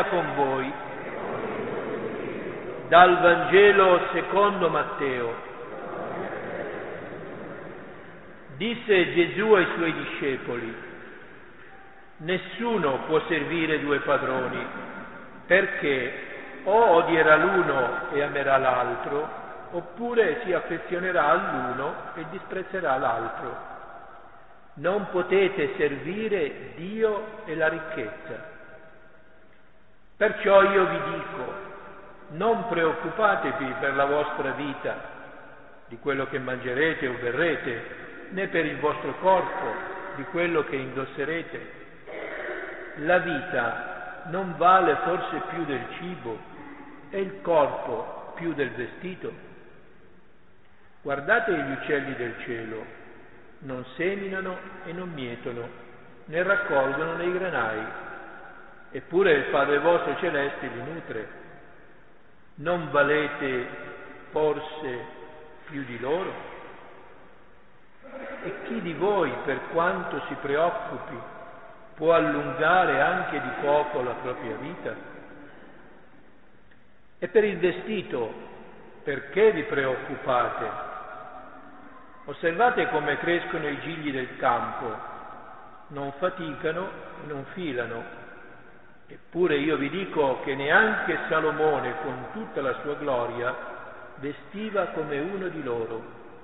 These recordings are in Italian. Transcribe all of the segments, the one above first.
con voi. Dal Vangelo secondo Matteo. Disse Gesù ai suoi discepoli: nessuno può servire due padroni, perché o odierà l'uno e amerà l'altro, oppure si affezionerà all'uno e disprezzerà l'altro. Non potete servire Dio e la ricchezza. Perciò io vi dico, non preoccupatevi per la vostra vita, di quello che mangerete o berrete, né per il vostro corpo, di quello che indosserete. La vita non vale forse più del cibo e il corpo più del vestito? Guardate gli uccelli del cielo. Non seminano e non mietono, né raccolgono nei granai, eppure il Padre vostro celeste li nutre. Non valete forse più di loro? E chi di voi, per quanto si preoccupi, può allungare anche di poco la propria vita? E per il vestito, perché vi preoccupate? Osservate come crescono i gigli del campo, non faticano e non filano. Eppure io vi dico che neanche Salomone, con tutta la sua gloria, vestiva come uno di loro.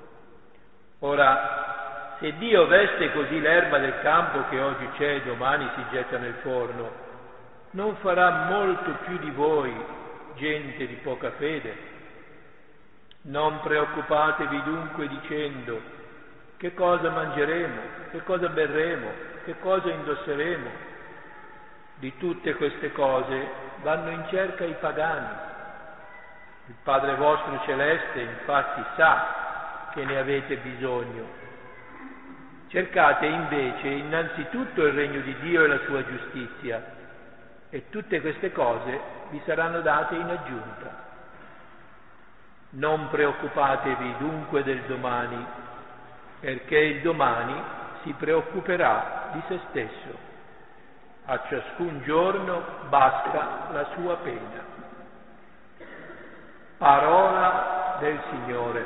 Ora, se Dio veste così l'erba del campo che oggi c'è e domani si getta nel forno, non farà molto più di voi, gente di poca fede? Non preoccupatevi dunque dicendo: che cosa mangeremo, che cosa berremo, che cosa indosseremo? Di tutte queste cose vanno in cerca i pagani. Il Padre vostro celeste infatti sa che ne avete bisogno. Cercate invece innanzitutto il regno di Dio e la sua giustizia, e tutte queste cose vi saranno date in aggiunta. Non preoccupatevi dunque del domani, perché il domani si preoccuperà di se stesso. A ciascun giorno basta la sua pena. Parola del Signore.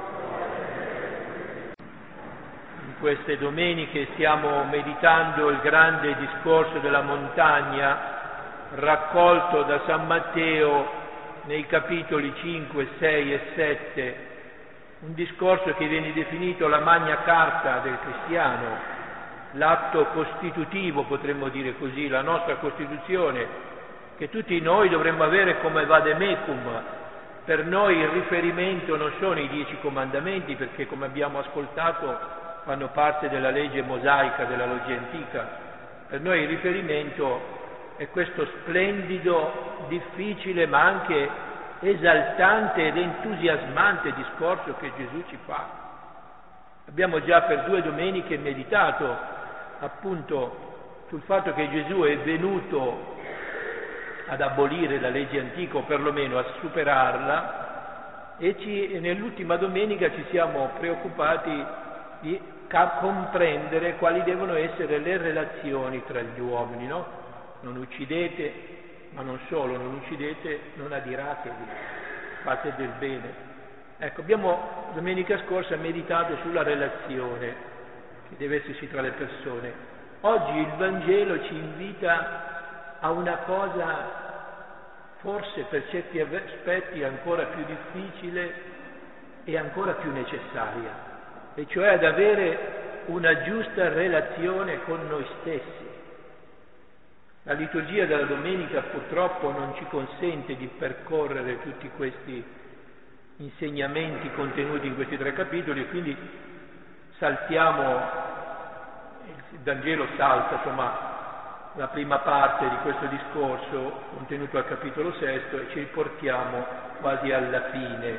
In queste domeniche stiamo meditando il grande discorso della montagna raccolto da San Matteo nei capitoli 5, 6 e 7, un discorso che viene definito la Magna Carta del cristiano, l'atto costitutivo, potremmo dire così, la nostra Costituzione, che tutti noi dovremmo avere come vademecum. Per noi il riferimento non sono i 10 comandamenti, perché come abbiamo ascoltato fanno parte della legge mosaica, della legge antica. Per noi il riferimento è questo splendido, difficile ma anche esaltante ed entusiasmante discorso che Gesù ci fa. Abbiamo già per 2 domeniche meditato appunto sul fatto che Gesù è venuto ad abolire la legge antica, o perlomeno a superarla, e nell'ultima domenica ci siamo preoccupati di comprendere quali devono essere le relazioni tra gli uomini, no? Non uccidete, ma non solo, non uccidete, non adiratevi, fate del bene. Ecco, abbiamo domenica scorsa meditato sulla relazione che deve esserci tra le persone. Oggi il Vangelo ci invita a una cosa forse per certi aspetti ancora più difficile e ancora più necessaria, e cioè ad avere una giusta relazione con noi stessi. La liturgia della domenica purtroppo non ci consente di percorrere tutti questi insegnamenti contenuti in questi 3 capitoli, e quindi saltiamo, il Vangelo salta insomma la prima parte di questo discorso contenuto al capitolo 6 e ci riportiamo quasi alla fine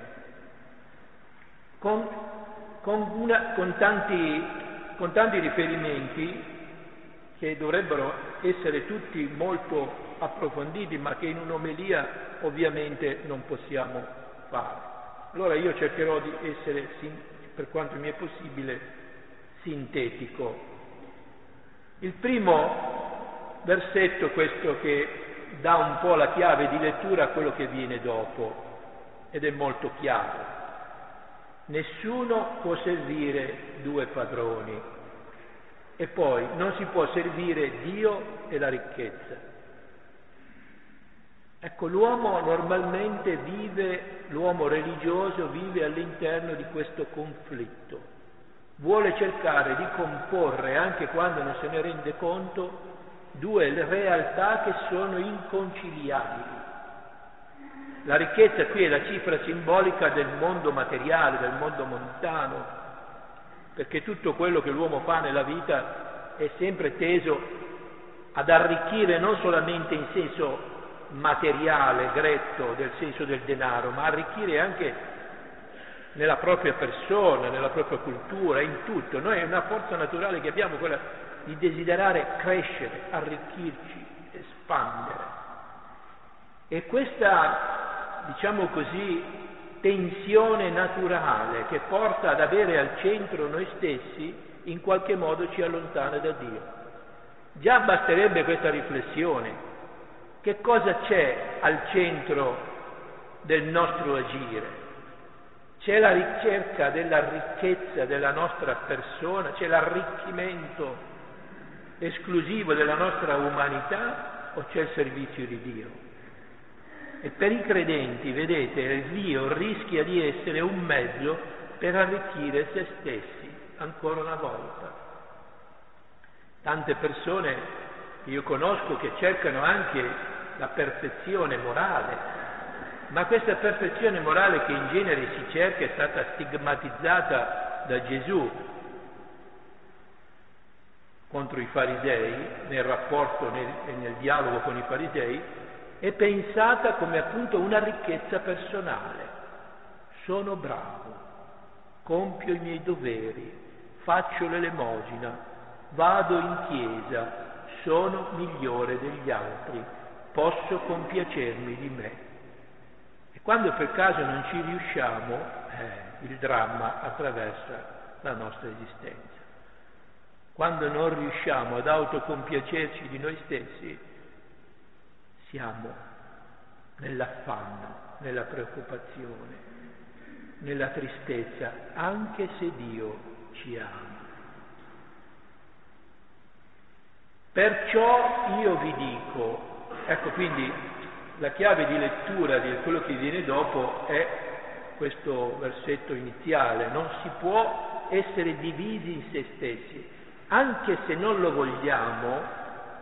con tanti riferimenti che dovrebbero essere tutti molto approfonditi, ma che in un'omelia ovviamente non possiamo fare. Allora io cercherò di essere, per quanto mi è possibile, sintetico. Il primo versetto, questo che dà un po' la chiave di lettura a quello che viene dopo, ed è molto chiaro. Nessuno può servire due padroni, e poi non si può servire Dio e la ricchezza. Ecco, l'uomo normalmente l'uomo religioso vive all'interno di questo conflitto. Vuole cercare di comporre, anche quando non se ne rende conto, due realtà che sono inconciliabili. La ricchezza qui è la cifra simbolica del mondo materiale, del mondo mondano, perché tutto quello che l'uomo fa nella vita è sempre teso ad arricchire non solamente in senso materiale, gretto, del senso del denaro, ma arricchire anche nella propria persona, nella propria cultura, in tutto. Noi è una forza naturale che abbiamo, quella di desiderare crescere, arricchirci, espandere. E questa, diciamo così, tensione naturale che porta ad avere al centro noi stessi, in qualche modo ci allontana da Dio. Già basterebbe questa riflessione. Che cosa c'è al centro del nostro agire? C'è la ricerca della ricchezza della nostra persona, c'è l'arricchimento esclusivo della nostra umanità, o c'è il servizio di Dio? E per i credenti, vedete, Dio rischia di essere un mezzo per arricchire se stessi, ancora una volta. Tante persone che io conosco che cercano anche la perfezione morale, ma questa perfezione morale che in genere si cerca è stata stigmatizzata da Gesù contro i farisei, nel rapporto e nel dialogo con i farisei, è pensata come appunto una ricchezza personale. Sono bravo, compio i miei doveri, faccio l'elemosina, vado in chiesa, sono migliore degli altri, posso compiacermi di me. E quando per caso non ci riusciamo, il dramma attraversa la nostra esistenza. Quando non riusciamo ad autocompiacerci di noi stessi, siamo nell'affanno, nella preoccupazione, nella tristezza, anche se Dio ci ama. Perciò io vi dico, ecco quindi la chiave di lettura di quello che viene dopo è questo versetto iniziale: non si può essere divisi in se stessi, anche se non lo vogliamo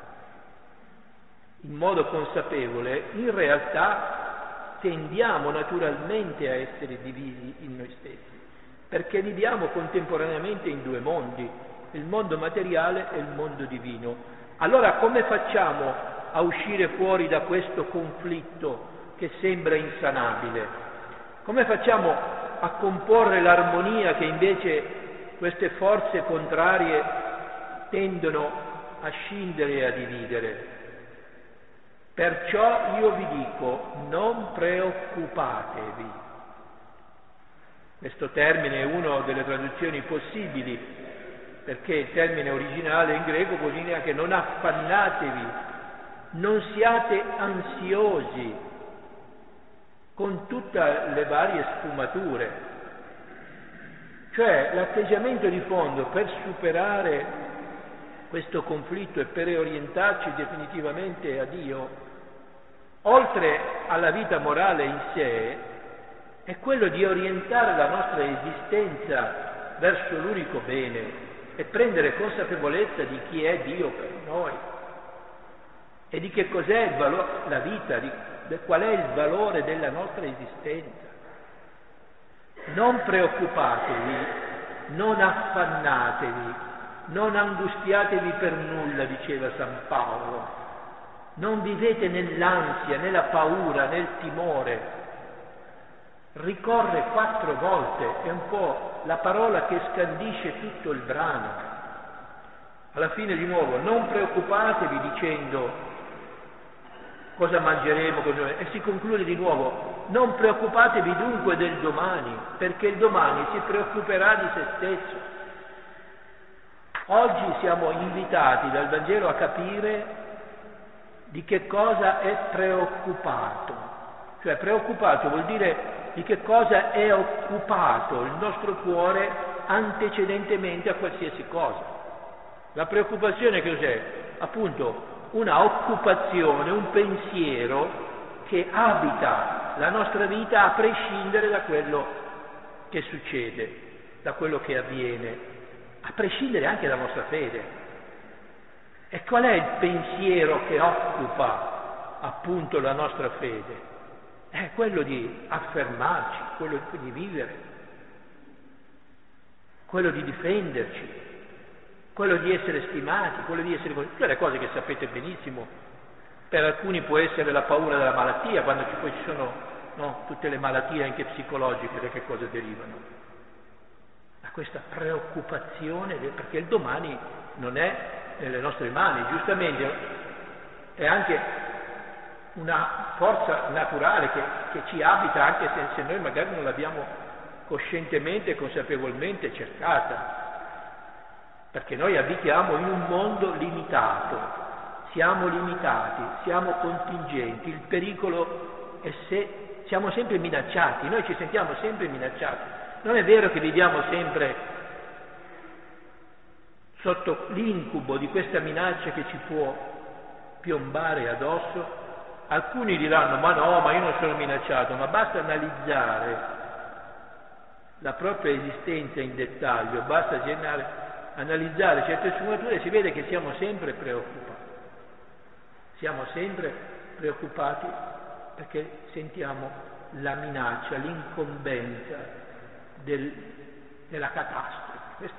in modo consapevole, in realtà tendiamo naturalmente a essere divisi in noi stessi, perché viviamo contemporaneamente in due mondi, il mondo materiale e il mondo divino. Allora come facciamo a uscire fuori da questo conflitto che sembra insanabile? Come facciamo a comporre l'armonia che invece queste forze contrarie tendono a scindere e a dividere? Perciò io vi dico, non preoccupatevi. Questo termine è una delle traduzioni possibili, perché il termine originale in greco vuol dire anche non affannatevi, non siate ansiosi, con tutte le varie sfumature. Cioè l'atteggiamento di fondo per superare questo conflitto e per orientarci definitivamente a Dio, oltre alla vita morale in sé, è quello di orientare la nostra esistenza verso l'unico bene e prendere consapevolezza di chi è Dio per noi e di che cos'è il valore, la vita, di qual è il valore della nostra esistenza. Non preoccupatevi, non affannatevi, non angustiatevi per nulla, diceva San Paolo. Non vivete nell'ansia, nella paura, nel timore. Ricorre 4 volte, è un po' la parola che scandisce tutto il brano. Alla fine di nuovo, non preoccupatevi dicendo cosa mangeremo, e si conclude di nuovo, non preoccupatevi dunque del domani, perché il domani si preoccuperà di se stesso. Oggi siamo invitati dal Vangelo a capire di che cosa è preoccupato. Cioè preoccupato vuol dire di che cosa è occupato il nostro cuore antecedentemente a qualsiasi cosa. La preoccupazione che cos'è? Appunto una occupazione, un pensiero che abita la nostra vita a prescindere da quello che succede, da quello che avviene, a prescindere anche dalla nostra fede. E qual è il pensiero che occupa appunto la nostra fede? È quello di affermarci, quello di vivere, quello di difenderci, quello di essere stimati, quello di essere... tutte le cose che sapete benissimo. Per alcuni può essere la paura della malattia, quando poi ci sono tutte le malattie anche psicologiche, da che cosa derivano? Da questa preoccupazione, perché il domani non è nelle nostre mani, giustamente è anche una forza naturale che ci abita, anche se noi magari non l'abbiamo coscientemente e consapevolmente cercata, perché noi abitiamo in un mondo limitato. Siamo limitati, siamo contingenti, il pericolo è se siamo sempre minacciati, noi ci sentiamo sempre minacciati. Non è vero che viviamo sempre sotto l'incubo di questa minaccia che ci può piombare addosso? Alcuni diranno, ma no, ma io non sono minacciato, ma basta analizzare la propria esistenza in dettaglio, basta analizzare certe sfumature e si vede che siamo sempre preoccupati. Siamo sempre preoccupati perché sentiamo la minaccia, l'incombenza della catastrofe.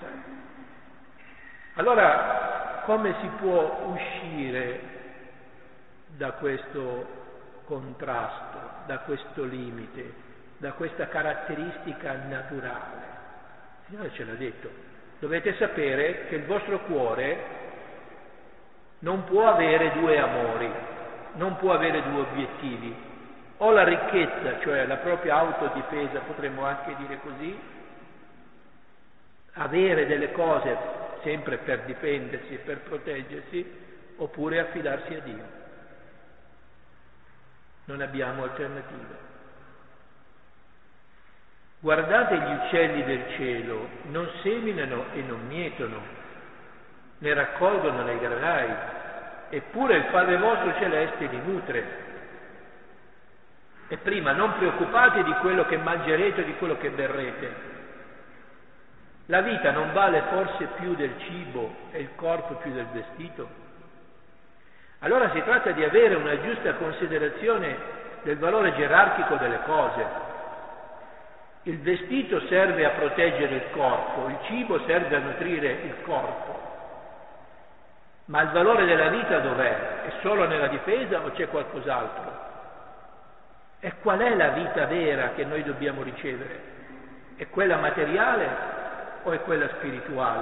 Allora, come si può uscire da questo contrasto, da questo limite, da questa caratteristica naturale? Il Signore ce l'ha detto. Dovete sapere che il vostro cuore non può avere due amori, non può avere due obiettivi, o la ricchezza, cioè la propria autodifesa, potremmo anche dire così, avere delle cose sempre per difendersi e per proteggersi, oppure affidarsi a Dio. Non abbiamo alternative. Guardate gli uccelli del cielo, non seminano e non mietono, ne raccolgono nei granai, eppure il Padre vostro celeste li nutre. E prima non preoccupate di quello che mangerete o di quello che berrete. La vita non vale forse più del cibo e il corpo più del vestito? Allora si tratta di avere una giusta considerazione del valore gerarchico delle cose. Il vestito serve a proteggere il corpo, il cibo serve a nutrire il corpo. Ma il valore della vita dov'è? È solo nella difesa o c'è qualcos'altro? E qual è la vita vera che noi dobbiamo ricevere? È quella materiale o è quella spirituale?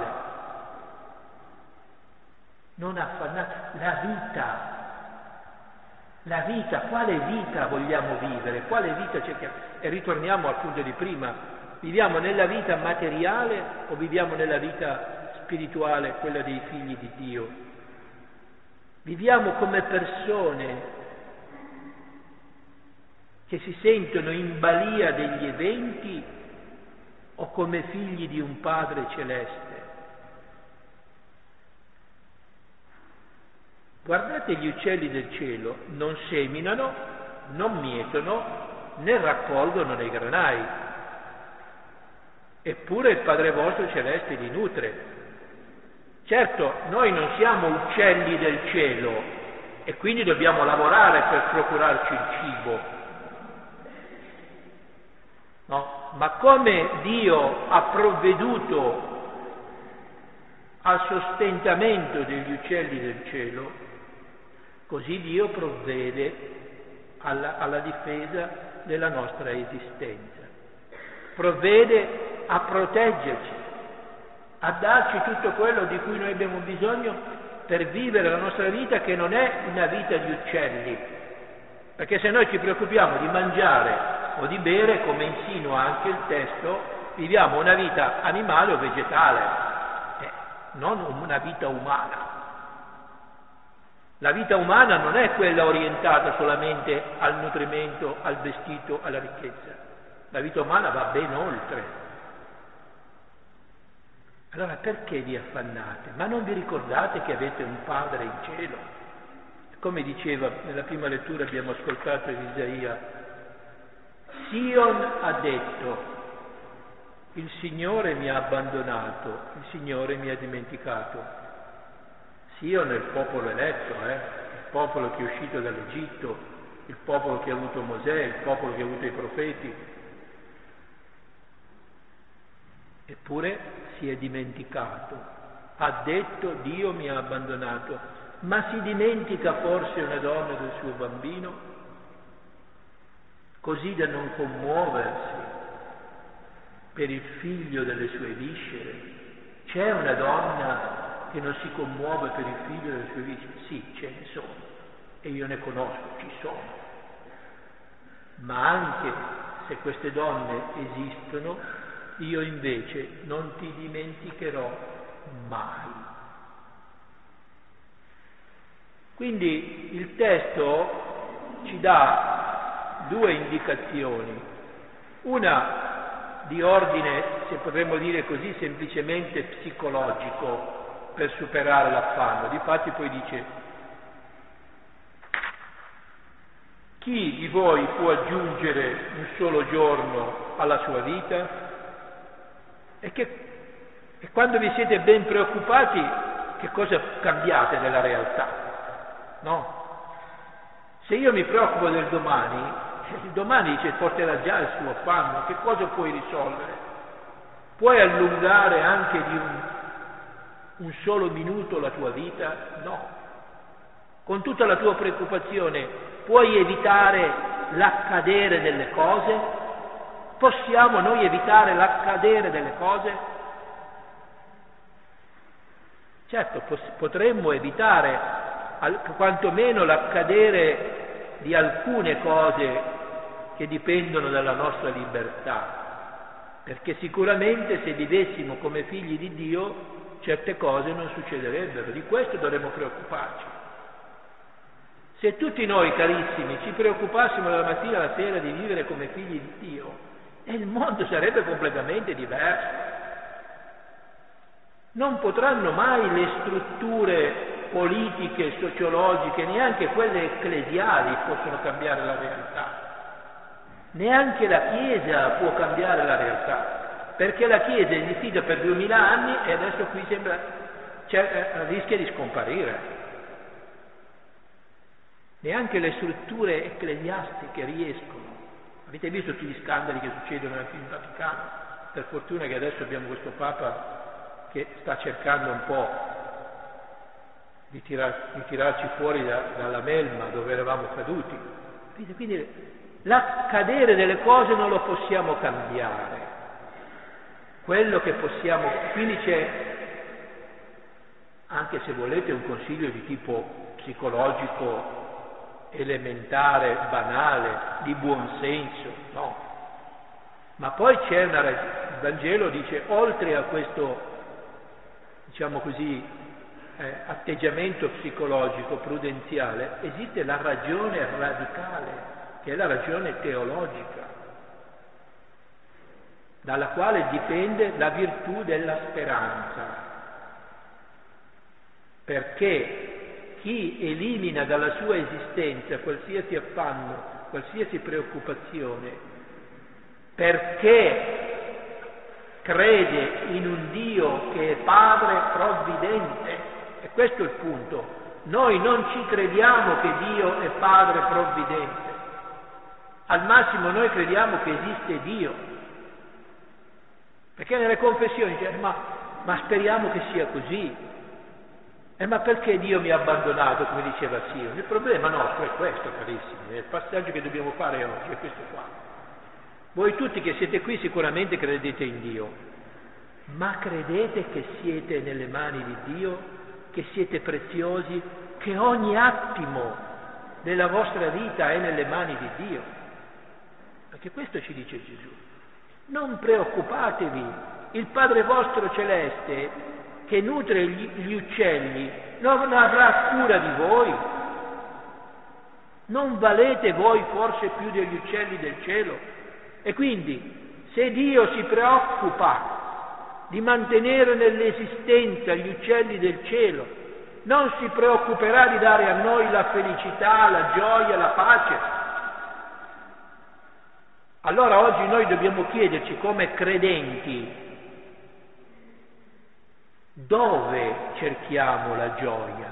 Non affannate. La vita, quale vita vogliamo vivere? Quale vita cerchiamo? E ritorniamo al punto di prima. Viviamo nella vita materiale o viviamo nella vita spirituale, quella dei figli di Dio? Viviamo come persone che si sentono in balia degli eventi o come figli di un Padre celeste? Guardate gli uccelli del cielo, non seminano, non mietono, né raccolgono nei granai, eppure il Padre vostro celeste li nutre. Certo, noi non siamo uccelli del cielo e quindi dobbiamo lavorare per procurarci il cibo, no? Ma come Dio ha provveduto al sostentamento degli uccelli del cielo, così Dio provvede alla difesa della nostra esistenza, provvede a proteggerci, a darci tutto quello di cui noi abbiamo bisogno per vivere la nostra vita, che non è una vita di uccelli, perché se noi ci preoccupiamo di mangiare o di bere, come insinua anche il testo, viviamo una vita animale o vegetale, non una vita umana. La vita umana non è quella orientata solamente al nutrimento, al vestito, alla ricchezza. La vita umana va ben oltre. Allora perché vi affannate? Ma non vi ricordate che avete un Padre in cielo? Come diceva nella prima lettura, abbiamo ascoltato in Isaia, Sion ha detto, il Signore mi ha abbandonato, il Signore mi ha dimenticato. Sion è il popolo eletto, il popolo che è uscito dall'Egitto, il popolo che ha avuto Mosè, il popolo che ha avuto i profeti. Eppure si è dimenticato, ha detto Dio mi ha abbandonato, ma si dimentica forse una donna del suo bambino, così da non commuoversi per il figlio delle sue viscere? C'è una donna che non si commuove per il figlio delle sue viscere? Sì, ce ne sono, e io ne conosco, ci sono. Ma anche se queste donne esistono, io invece non ti dimenticherò mai. Quindi il testo ci dà due indicazioni, una di ordine, se potremmo dire così, semplicemente psicologico, per superare l'affanno. Difatti poi dice, chi di voi può aggiungere un solo giorno alla sua vita? E quando vi siete ben preoccupati, che cosa cambiate nella realtà? No? Se io mi preoccupo del domani, il domani dice porterà già il suo affanno, che cosa puoi risolvere? Puoi allungare anche di un solo minuto la tua vita? No. Con tutta la tua preoccupazione puoi evitare l'accadere delle cose? Possiamo noi evitare l'accadere delle cose? Certo, potremmo evitare quantomeno l'accadere di alcune cose che dipendono dalla nostra libertà, perché sicuramente se vivessimo come figli di Dio certe cose non succederebbero, di questo dovremmo preoccuparci. Se tutti noi, carissimi, ci preoccupassimo dalla mattina alla sera di vivere come figli di Dio, il mondo sarebbe completamente diverso. Non potranno mai le strutture politiche, sociologiche, neanche quelle ecclesiali possono cambiare la realtà. Neanche la Chiesa può cambiare la realtà, perché la Chiesa è esistita per 2000 anni e adesso qui rischia di scomparire. Neanche le strutture ecclesiastiche riescono. Avete visto tutti gli scandali che succedono anche in Vaticano? Per fortuna che adesso abbiamo questo Papa che sta cercando un po' di tirarci fuori dalla melma dove eravamo caduti. Quindi l'accadere delle cose non lo possiamo cambiare. Quello che possiamo, quindi c'è, anche se volete, un consiglio di tipo psicologico elementare, banale, di buon senso, no? Ma poi c'è il Vangelo dice, oltre a questo, diciamo così, atteggiamento psicologico, prudenziale, esiste la ragione radicale, che è la ragione teologica, dalla quale dipende la virtù della speranza. Perché chi elimina dalla sua esistenza qualsiasi affanno, qualsiasi preoccupazione, perché crede in un Dio che è Padre provvidente, e questo è il punto. Noi non ci crediamo che Dio è Padre provvidente, al massimo noi crediamo che esiste Dio, perché nelle confessioni dice ma speriamo che sia così. Ma perché Dio mi ha abbandonato, come diceva Sion? Il problema nostro è questo, carissimi, il passaggio che dobbiamo fare oggi è questo qua. Voi tutti che siete qui sicuramente credete in Dio, ma credete che siete nelle mani di Dio, che siete preziosi, che ogni attimo della vostra vita è nelle mani di Dio? Perché questo ci dice Gesù. Non preoccupatevi, il Padre vostro celeste che nutre gli uccelli non avrà cura di voi? Non valete voi forse più degli uccelli del cielo? E quindi, se Dio si preoccupa di mantenere nell'esistenza gli uccelli del cielo, non si preoccuperà di dare a noi la felicità, la gioia, la pace? Allora oggi noi dobbiamo chiederci come credenti dove cerchiamo la gioia?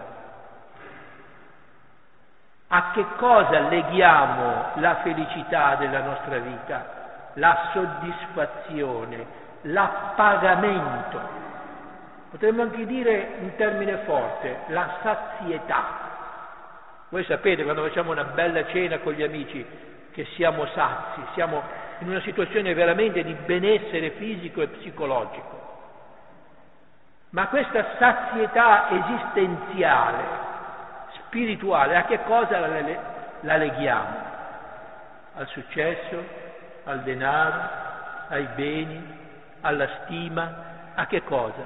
A che cosa leghiamo la felicità della nostra vita, la soddisfazione, l'appagamento? Potremmo anche dire in termine forte, la sazietà. Voi sapete quando facciamo una bella cena con gli amici che siamo sazi, siamo in una situazione veramente di benessere fisico e psicologico. Ma questa sazietà esistenziale, spirituale, a che cosa la leghiamo? Al successo, al denaro, ai beni, alla stima, a che cosa?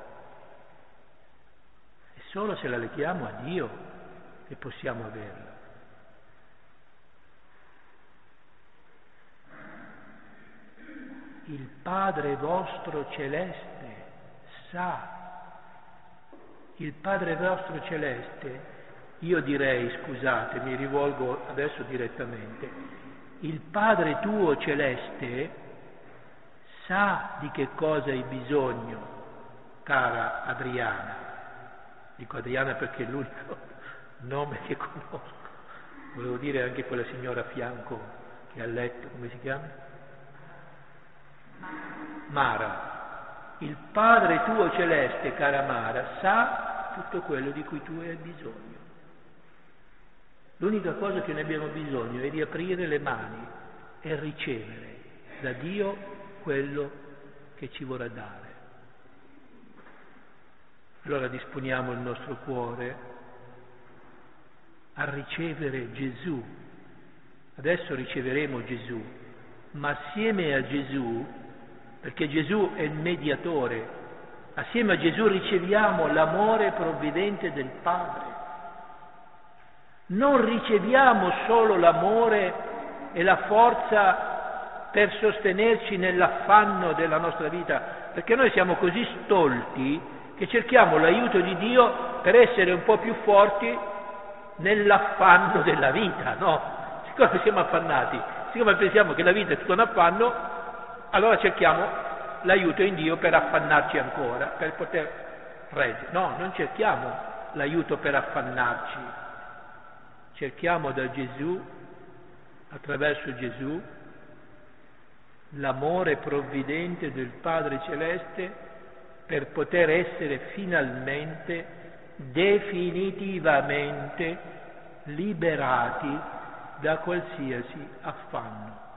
È solo se la leghiamo a Dio che possiamo averla. Il Padre vostro celeste sa. Il Padre vostro celeste, io direi, scusate, mi rivolgo adesso direttamente, il Padre tuo celeste sa di che cosa hai bisogno, cara Adriana. Dico Adriana perché è l'unico nome che conosco. Volevo dire anche quella signora a fianco che ha letto, come si chiama? Mara. Il Padre tuo celeste, cara Mara, sa tutto quello di cui tu hai bisogno. L'unica cosa che ne abbiamo bisogno è di aprire le mani e ricevere da Dio quello che ci vorrà dare. Allora disponiamo il nostro cuore a ricevere Gesù. Adesso riceveremo Gesù, ma assieme a Gesù, perché Gesù è il mediatore, assieme a Gesù riceviamo l'amore provvidente del Padre. Non riceviamo solo l'amore e la forza per sostenerci nell'affanno della nostra vita, perché noi siamo così stolti che cerchiamo l'aiuto di Dio per essere un po' più forti nell'affanno della vita, no? Siccome siamo affannati, siccome pensiamo che la vita è tutto un affanno, allora cerchiamo l'aiuto in Dio per affannarci ancora, per poter reggere. No, non cerchiamo l'aiuto per affannarci, cerchiamo da Gesù, attraverso Gesù, l'amore provvidente del Padre Celeste per poter essere finalmente, definitivamente liberati da qualsiasi affanno.